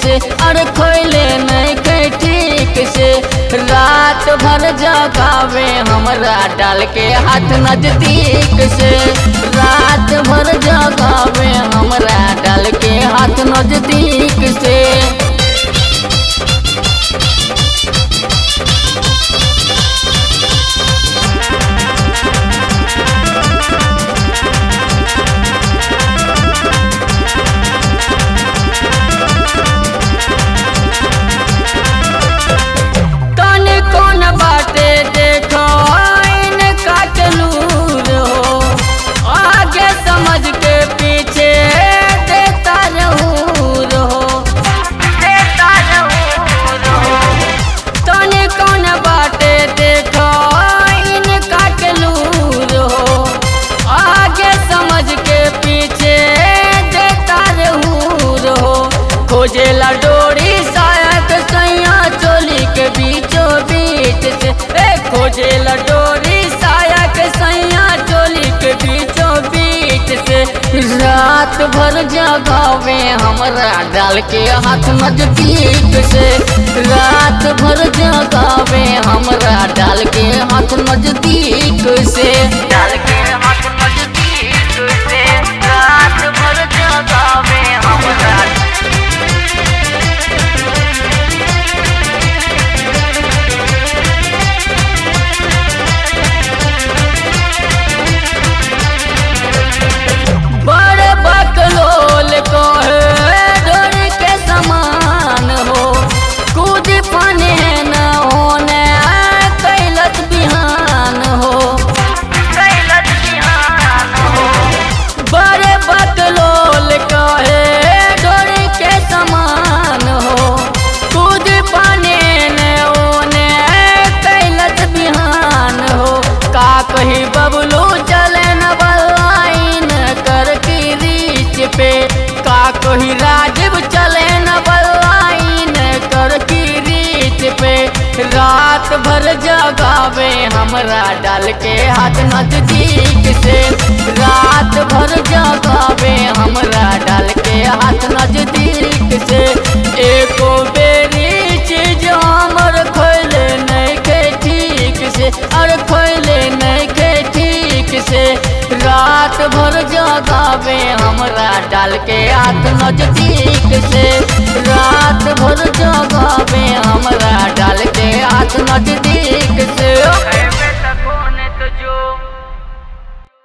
से और खोले नहीं के ठीक से। रात भर जगावे हमरा डाल के हाथ नजदीक से। रात भर जगावे हमरा डाल के हाथ नजदीक से। खोजेला डोरी सायक सैया चोली के बीचों बीच से। खोजेला डोरी सायक सैया चोली के बीचों बीच से। रात भर जगावे हमरा डाल के हाथ नजदीक से। रात भर जगावे हमरा डाल के हाथ नजदीक से। डाल के हाथ नजदीक से। रात भर जगावे हमरा कही बबलू चले न बलाइन कर की रीच पे। का कही राजीव चले न बलाइन कर की रीच पे। रात भर जगावे हमरा डाल के हाथ नजदीक से। रात भर जगावे हमरा डाल के हाथ नजदीक से। एको बेरी चीज हमर खोले नहीं के ठीक से और खोले नहीं के ठीक से। रात भर जगावे हमरा डाल के हाथ नजदीक से। रात भर